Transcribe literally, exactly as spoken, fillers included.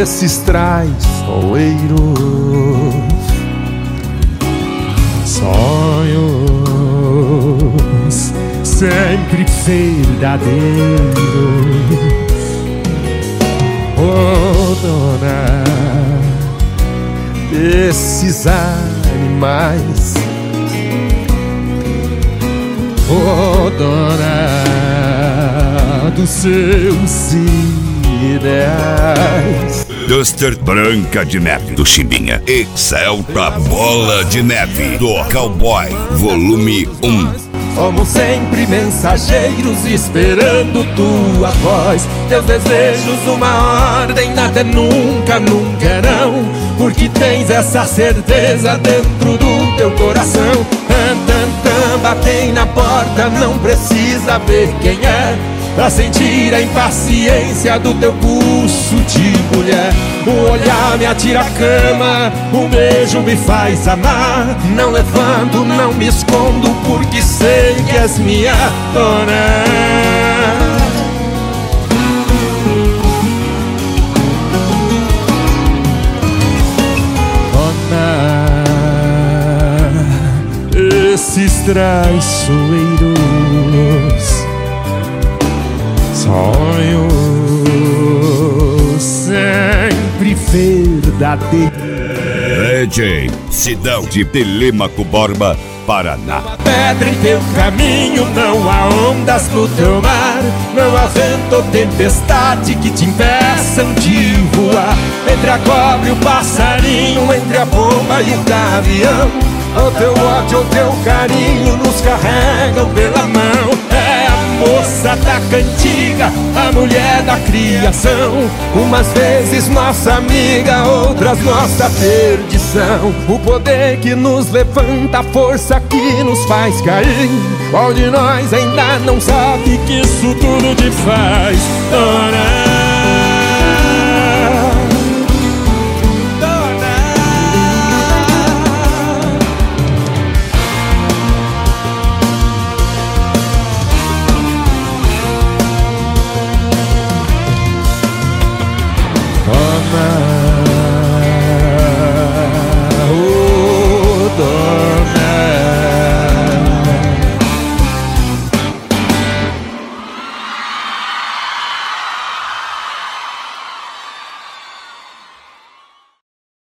desses traiçoeiros. Sonhos sempre verdadeiros. Oh, dona desses animais. Oh, dona dos seus ideais. Duster Branca de Neve do Chimbinha. Excelta Bola de Neve do Cowboy, volume um. Somos sempre mensageiros esperando tua voz. Teus desejos uma ordem, nada é nunca, nunca é não. Porque tens essa certeza dentro do teu coração. Tan, tan, tan, batem na porta, não precisa ver quem é, pra sentir a impaciência do teu pulso de mulher. O olhar me atira a cama, o beijo me faz amar. Não levanto, não me escondo, porque sei que és minha dona. Dona, esses traiçoeiros sonhos sempre verdadeiros. D J Sidão de Telêmaco Borba, Paraná. Pedra em teu caminho, não há ondas no teu mar, não há vento ou tempestade que te impeçam de voar. Entre a cobra e o passarinho, entre a bomba e o gavião, o teu ódio, o teu carinho nos carregam pela mão. É a moça da cantiga, a mulher da criação, umas vezes nossa amiga, outras nossa perdição. O poder que nos levanta, a força que nos faz cair. Qual de nós ainda não sabe que isso tudo te faz dona? Dona,